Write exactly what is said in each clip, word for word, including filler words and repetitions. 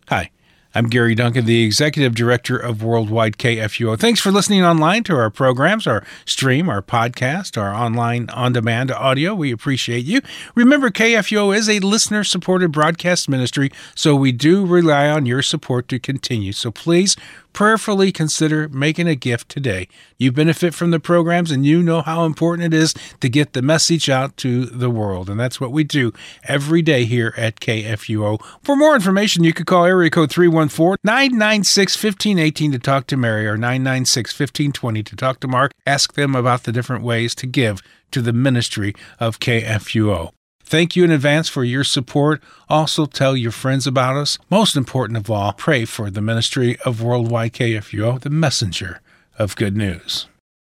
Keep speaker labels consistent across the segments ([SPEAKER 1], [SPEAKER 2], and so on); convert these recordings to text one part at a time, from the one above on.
[SPEAKER 1] Hi, I'm Gary Duncan, the Executive Director of Worldwide K F U O. Thanks for listening online to our programs, our stream, our podcast, our online on-demand audio. We appreciate you. Remember, K F U O is a listener-supported broadcast ministry, so we do rely on your support to continue. So please prayerfully consider making a gift today. You benefit from the programs, and you know how important it is to get the message out to the world. And that's what we do every day here at K F U O. For more information, you could call area code three one four, nine nine six, one five one eight to talk to Mary, or nine nine six, one five two zero to talk to Mark. Ask them about the different ways to give to the ministry of K F U O. Thank you in advance for your support. Also, tell your friends about us. Most important of all, pray for the ministry of Worldwide K F U O, the messenger of good news.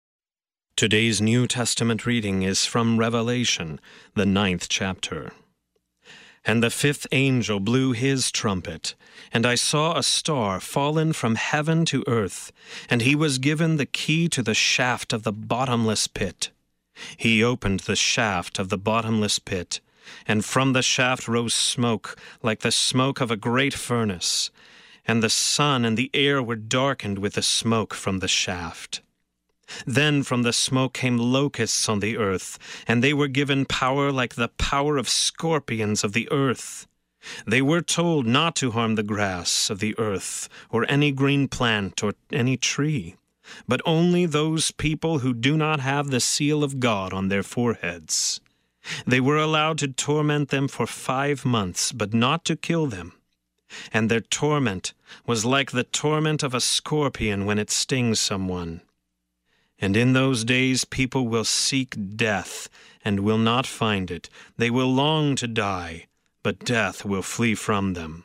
[SPEAKER 2] Today's New Testament reading is from Revelation, the ninth chapter. And the fifth angel blew his trumpet, and I saw a star fallen from heaven to earth, and he was given the key to the shaft of the bottomless pit. He opened the shaft of the bottomless pit, and from the shaft rose smoke like the smoke of a great furnace, and the sun and the air were darkened with the smoke from the shaft. Then from the smoke came locusts on the earth, and they were given power like the power of scorpions of the earth. They were told not to harm the grass of the earth, or any green plant, or any tree, but only those people who do not have the seal of God on their foreheads. They were allowed to torment them for five months, but not to kill them. And their torment was like the torment of a scorpion when it stings someone. And in those days people will seek death, and will not find it. They will long to die, but death will flee from them.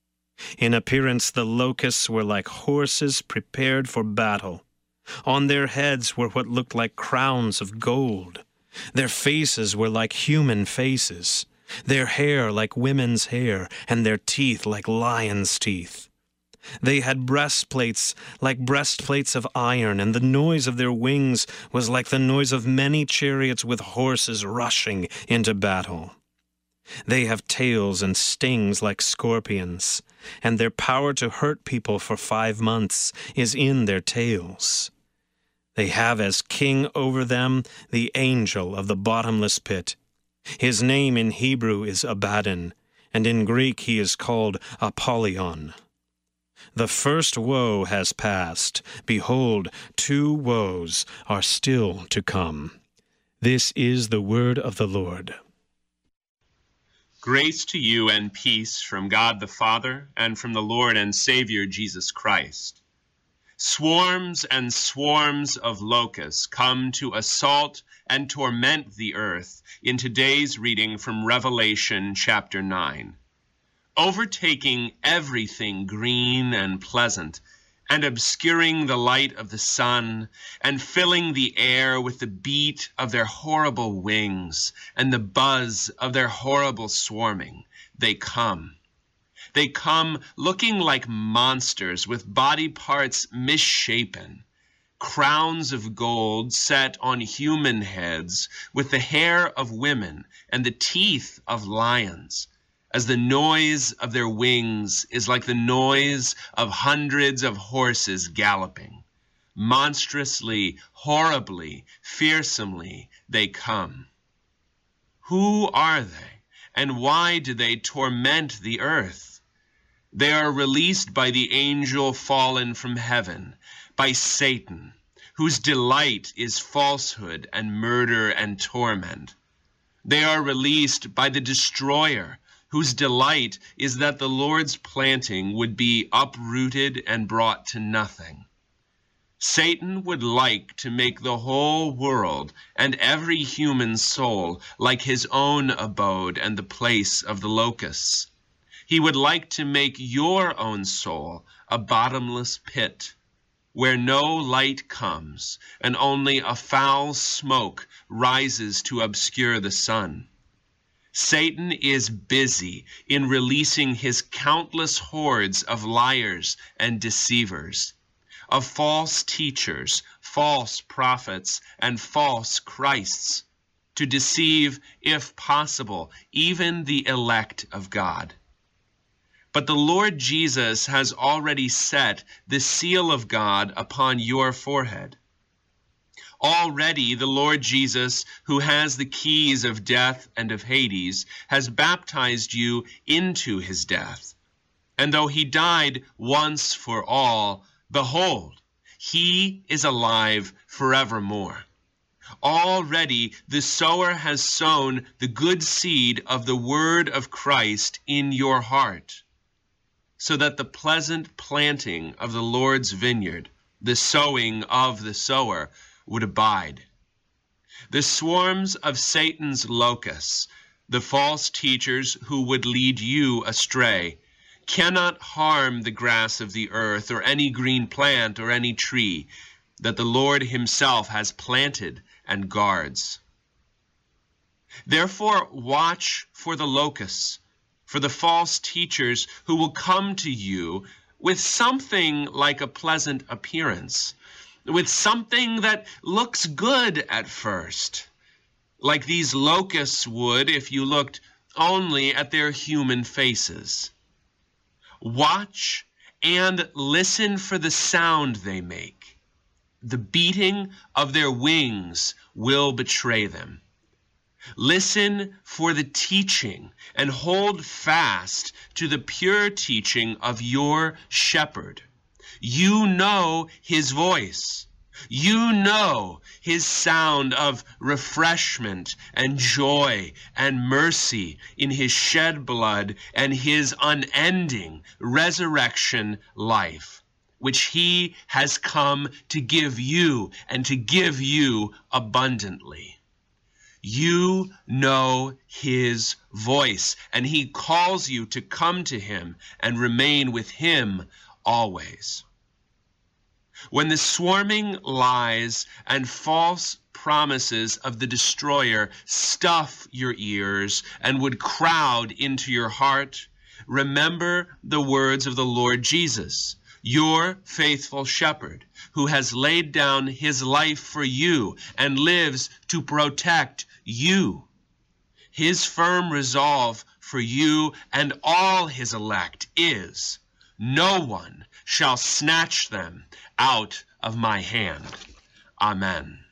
[SPEAKER 2] In appearance the locusts were like horses prepared for battle. On their heads were what looked like crowns of gold. Their faces were like human faces, their hair like women's hair, and their teeth like lions' teeth. They had breastplates like breastplates of iron, and the noise of their wings was like the noise of many chariots with horses rushing into battle. They have tails and stings like scorpions, and their power to hurt people for five months is in their tails. They have as king over them the angel of the bottomless pit. His name in Hebrew is Abaddon, and in Greek he is called Apollyon. The first woe has passed. Behold, two woes are still to come. This is the word of the Lord.
[SPEAKER 3] Grace to you and peace from God the Father and from the Lord and Savior Jesus Christ. Swarms and swarms of locusts come to assault and torment the earth in today's reading from Revelation chapter nine. Overtaking everything green and pleasant, and obscuring the light of the sun, and filling the air with the beat of their horrible wings, and the buzz of their horrible swarming, they come. They come looking like monsters with body parts misshapen, crowns of gold set on human heads, with the hair of women and the teeth of lions, as the noise of their wings is like the noise of hundreds of horses galloping. Monstrously, horribly, fearsomely they come. Who are they, and why do they torment the earth? They are released by the angel fallen from heaven, by Satan, whose delight is falsehood and murder and torment. They are released by the destroyer, whose delight is that the Lord's planting would be uprooted and brought to nothing. Satan would like to make the whole world and every human soul like his own abode and the place of the locusts. He would like to make your own soul a bottomless pit, where no light comes and only a foul smoke rises to obscure the sun. Satan is busy in releasing his countless hordes of liars and deceivers, of false teachers, false prophets, and false Christs, to deceive, if possible, even the elect of God. But the Lord Jesus has already set the seal of God upon your forehead. Already the Lord Jesus, who has the keys of death and of Hades, has baptized you into his death. And though he died once for all, behold, he is alive forevermore. Already the sower has sown the good seed of the word of Christ in your heart, so that the pleasant planting of the Lord's vineyard, the sowing of the sower, would abide. The swarms of Satan's locusts, the false teachers who would lead you astray, cannot harm the grass of the earth or any green plant or any tree that the Lord himself has planted and guards. Therefore watch for the locusts, for the false teachers who will come to you with something like a pleasant appearance, with something that looks good at first, like these locusts would if you looked only at their human faces. Watch and listen for the sound they make. The beating of their wings will betray them. Listen for the teaching and hold fast to the pure teaching of your shepherd. You know his voice. You know his sound of refreshment and joy and mercy in his shed blood and his unending resurrection life, which he has come to give you and to give you abundantly. You know his voice, and he calls you to come to him and remain with him always. When the swarming lies and false promises of the destroyer stuff your ears and would crowd into your heart, remember the words of the Lord Jesus, your faithful shepherd, who has laid down his life for you and lives to protect you. His firm resolve for you and all his elect is, no one shall snatch them out of my hand. Amen.